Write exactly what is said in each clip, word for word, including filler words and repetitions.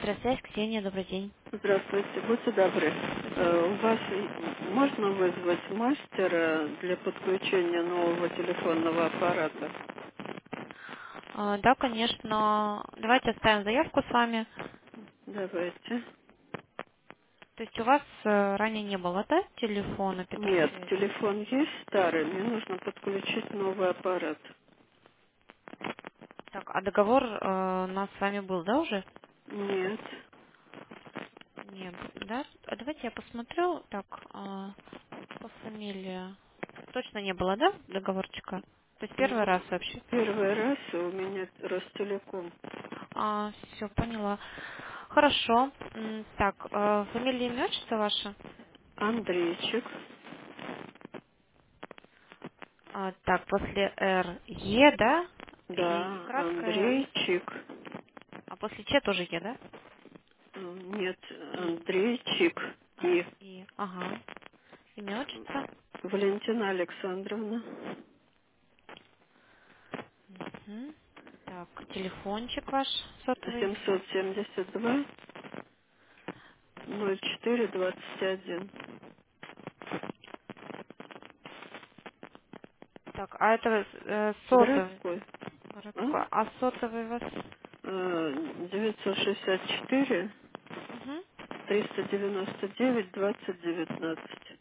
Электросвязь, Ксения, добрый день. Здравствуйте, будьте добры. Здравствуйте. Э, У вас и- можно вызвать мастера для подключения нового телефонного аппарата? А, Да, конечно. Давайте оставим заявку с вами. Давайте. То есть у вас э, ранее не было, да, телефона Нет, Петросвязи? телефон есть старый, мне нужно подключить новый аппарат. Так, а договор э, у нас с вами был, да, уже? Нет, Не, б- да? А давайте я посмотрю. Так, а, по фамилии. Точно не было, да, договорчика? То есть первый раз вообще? первый раз у меня Ростелеком. А, все, поняла. Хорошо. М, Так, э, фамилия, имя, отчество ваше? Андрейчик, А, так, после Р Е, да? И, и да, краткая, Андрейчик. а после Ч тоже Е, да? Э, Нет, И. Андрейчик А, и и, ага. Имя, отчество? Валентина Александровна. Мгм. Так, телефончик ваш сотовый. семьсот семьдесят два ноль четыре двадцать один. Так, а это э, сотовый. Городской. А? Городской. А сотовый у вас? Э, девятьсот шестьдесят четыре Угу. триста девяносто девять двадцать девятнадцать.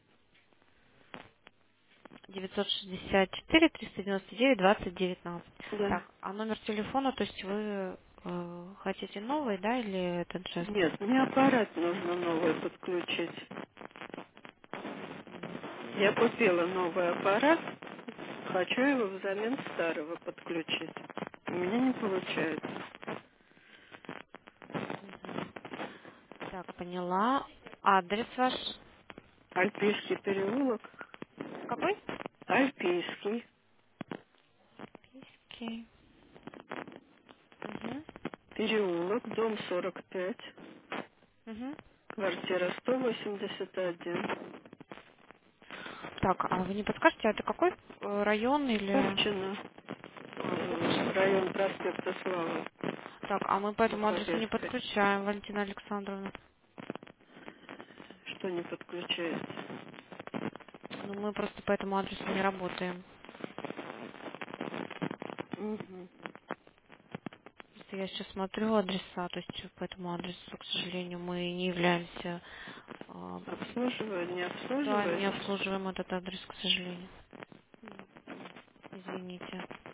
девятьсот шестьдесят четыре триста девяносто девять двадцать девятнадцать. Да. Так, а номер телефона, то есть вы э, хотите новый, да, или этот же Нет, оставить? мне аппарат нужно новый подключить. Я купила новый аппарат, хочу его взамен старого подключить. У меня не получается. Мгм. Так, поняла. Адрес ваш Альпийский переулок. какой? Альпийский. Окей. Угу. Переулок, дом сорок пять, Угу. квартира сто восемьдесят один. Так, а вы не подскажете, а это какой э, район или... Купчино, А, э, Купчино. район проспекта Славы, Так, а мы по этому адресу не Бахвалейской. подключаем, Валентина Александровна. Что не подключается? Ну, мы просто по этому адресу не работаем. Мгм. Просто я сейчас смотрю адреса, то есть по этому адресу, к сожалению, мы не являемся... а, Обслуживает, не да, обслуживает? не обслуживаем этот адрес, к сожалению. Извините.